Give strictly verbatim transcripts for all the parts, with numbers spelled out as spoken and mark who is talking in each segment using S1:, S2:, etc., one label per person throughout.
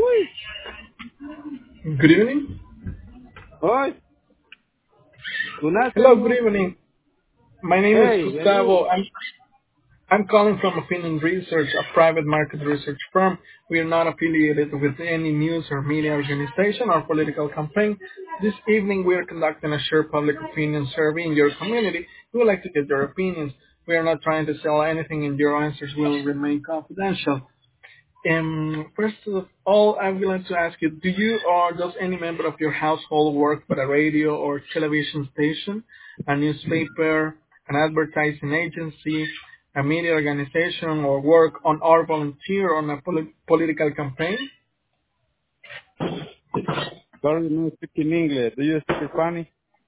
S1: Good evening.
S2: Oi, good
S1: Hello, good
S2: afternoon.
S1: evening. My name is
S2: Hey,
S1: Gustavo.
S2: hello.
S1: I'm I'm calling from Opinion Research, a private market research firm. We are not affiliated with any news or media organization or political campaign. This evening, we are conducting a share public opinion survey in your community. We would like to get your opinions. We are not trying to sell anything, and your answers will remain confidential. Um, first of all, I would like to ask you, do you or does any member of your household work for a radio or television station, a newspaper, an advertising agency, a media organization, or work on or volunteer on a poli- political campaign?
S2: Sorry, no speaking English. Do you speak Spanish?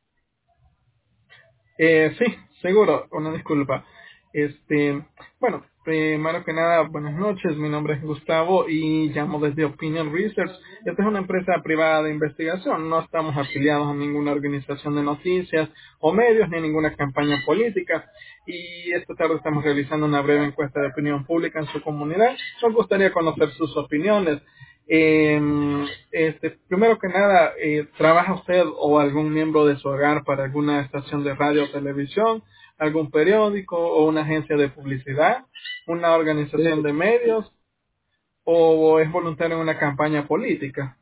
S1: Eh, sí, seguro, una disculpa. Este, bueno, primero que nada, buenas noches, mi nombre es Gustavo y llamo desde Opinion Research. Esta es una empresa privada de investigación, no estamos afiliados a ninguna organización de noticias o medios ni a ninguna campaña política y esta tarde estamos realizando una breve encuesta de opinión pública en su comunidad. Nos gustaría conocer sus opiniones. Eh, este, primero que nada, eh, ¿trabaja usted o algún miembro de su hogar para alguna estación de radio o televisión, algún periódico o una agencia de publicidad, una organización
S2: Sí.
S1: de medios o es voluntario en una campaña política?